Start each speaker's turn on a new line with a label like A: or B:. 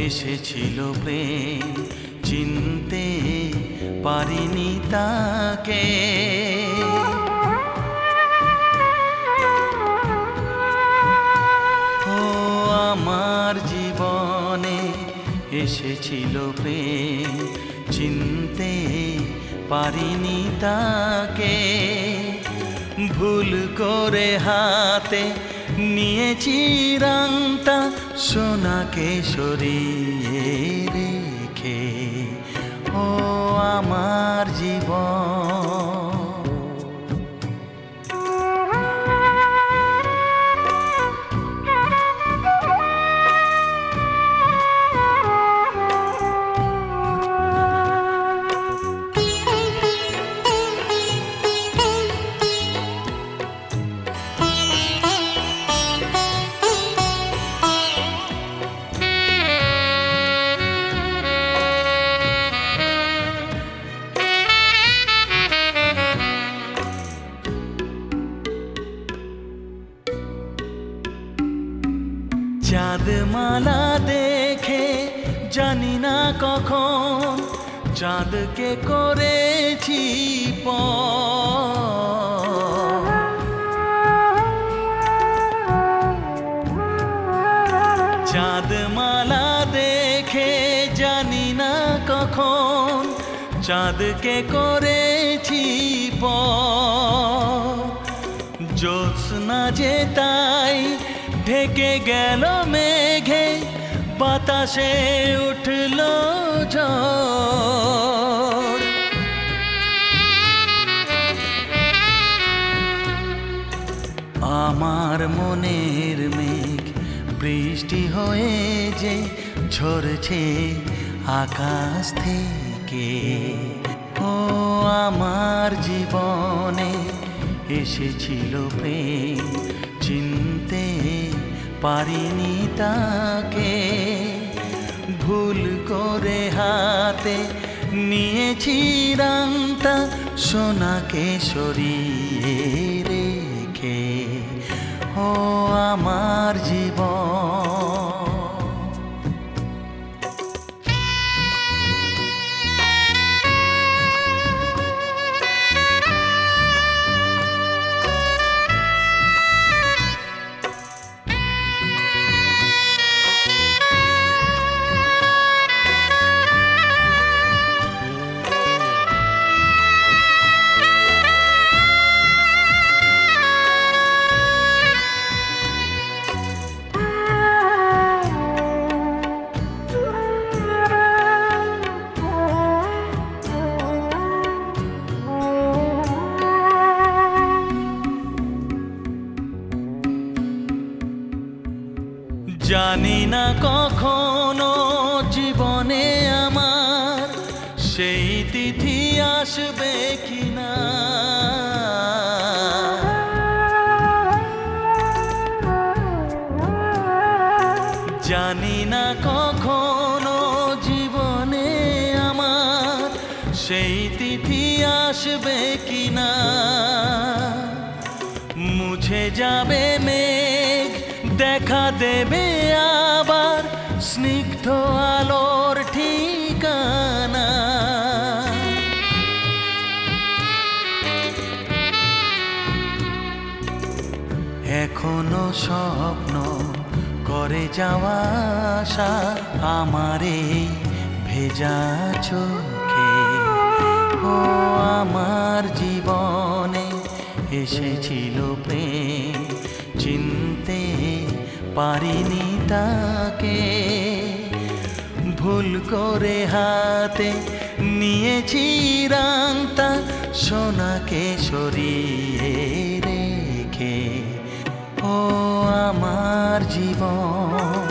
A: এসেছিল প্রেম, চিনতে পারিনি তাকে। ও আমার জীবনে এসেছিল প্রেম, চিনতে পারিনি তাকে। ভুল করে হাতে নিয়েছি রাংটা, সোনাকে সরিয়ে রেখে। ও আমার জীবন, চাঁদমালা দেখে জানি না কখন চাঁদকে করেছি পর। চাঁদমালা দেখে জানি না কখন চাঁদকে করেছি পর। জ্যোৎস্না যে তাই ঢেকে গেল মেঘে, বাতাসে উঠল ঝড়। আমার মনের মেঘ বৃষ্টি হয়ে যে ঝরছে আকাশ থেকে। ও আমার জীবনে এসেছিল প্রেম, চিনতে পারিনি তাকে। ভুল করে হাতে নিয়েছি রাংটা, সোনাকে সরিয়ে রেখে। ও আমার জীবন, জানি না কখনো জীবনে আমার সেই তিথি আসবে কিনা। জানি না কখনো জীবনে আমার সেই তিথি আসবে কিনা। মুছে যাবে মেঘ, দেখা দেবে আবার স্নিগ্ধ আলোর ঠিকানা। এখনো স্বপ্ন করে যাওয়া আশা আমারে ভেজা চোখে। ও আমার জীবনে এসেছিল প্রেম, চিনতে পারিনি তাকে। ভুল করে হাতে নিয়েছি রাংটা, সোনাকে সরিয়ে রেখে। ও আমার জীবন।